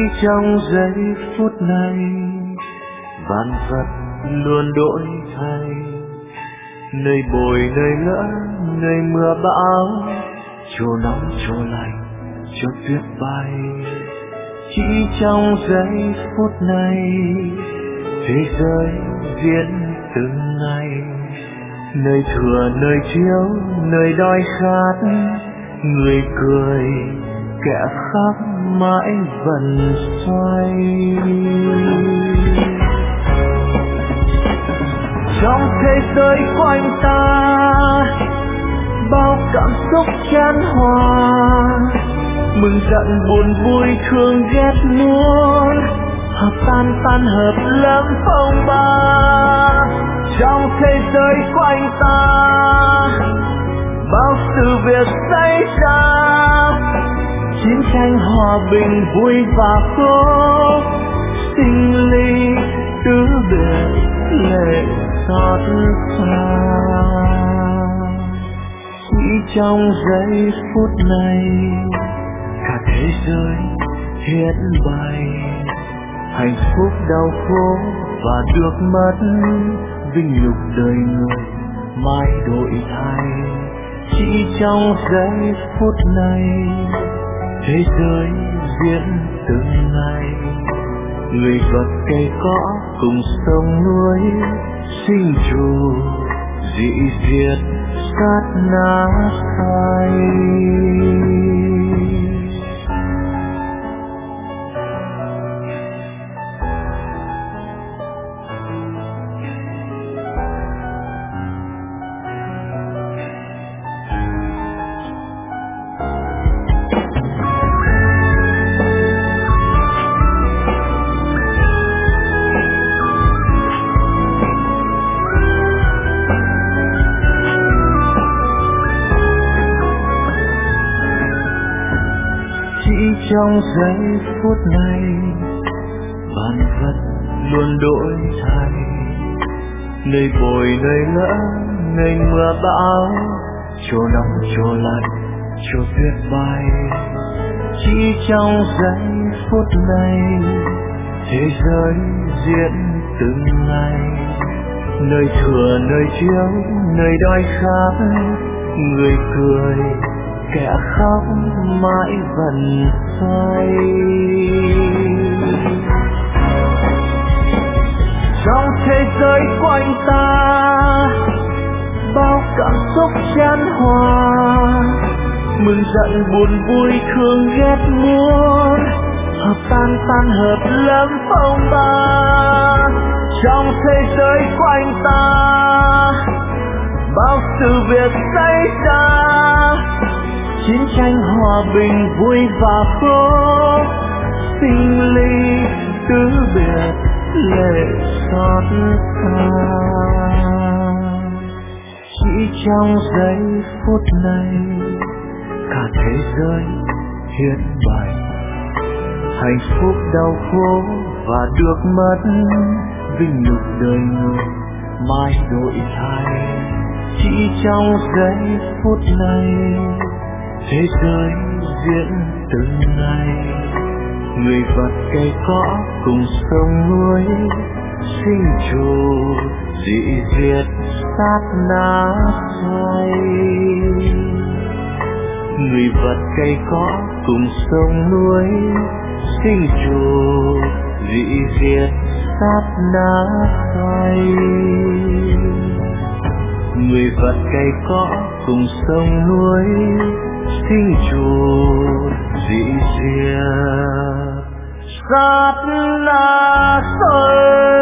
trong giây phút này vạn vật luôn đổi thay, nơi bồi nơi lỡ nơi mưa bão, chỗ nóng chỗ lạnh chỗ tuyết bay. Chỉ trong giây phút này thế giới diễn từng ngày, nơi thừa nơi thiếu nơi đói khát, người cười kẻ khóc mãi vần xoay. Trong thế giới quanh ta bao cảm xúc chan hòa, mừng giận buồn vui thương ghét nuối, hợp tan tan hợp lẫn phong ba. Trong thế giới quanh ta bao sự việc xảy ra, chiến tranh hòa bình vui và khổ, sinh ly tứ biệt lệ xót xa. Chỉ trong giây phút này cả thế giới hiện bày, hạnh phúc đau khổ và được mất, vinh nhục đời người mãi đổi thay. Chỉ trong giây phút này thế giới diễn từng ngày, người vật cây cỏ cùng sông núi, sinh trù dị diệt sát na phai. Trong giây phút này vạn vật luôn đổi thay, nơi bồi nơi lỡ nơi mưa bão, chỗ nóng chỗ lạnh chỗ tuyết bay. Chỉ trong giây phút này thế giới diễn từng ngày, nơi thừa nơi thiếu nơi đói khát, người cười kẻ khóc mãi vần xoay. Trong thế giới quanh ta bao cảm xúc chan hòa, mừng giận buồn vui thương ghét muốn, hợp tan tan hợp lẫn phong ba. Trong thế giới quanh ta bao sự việc xảy ra, chiến tranh hòa bình vui và khổ, sinh ly tứ biệt lệ xót xa. Chỉ trong giây phút này cả thế giới hiện bày, hạnh phúc đau khổ và được mất, vinh nhục đời người mãi đổi thay. Chỉ trong giây phút này thế giới diễn từng ngày, người vật cây cỏ cùng sông núi, sinh trù dị diệt sát na phai. Người vật cây cỏ cùng sông núi, sinh trù dị diệt sát na phai. Người vật cây cỏ cùng sông núi, sinh trù dị diệt sát na phai.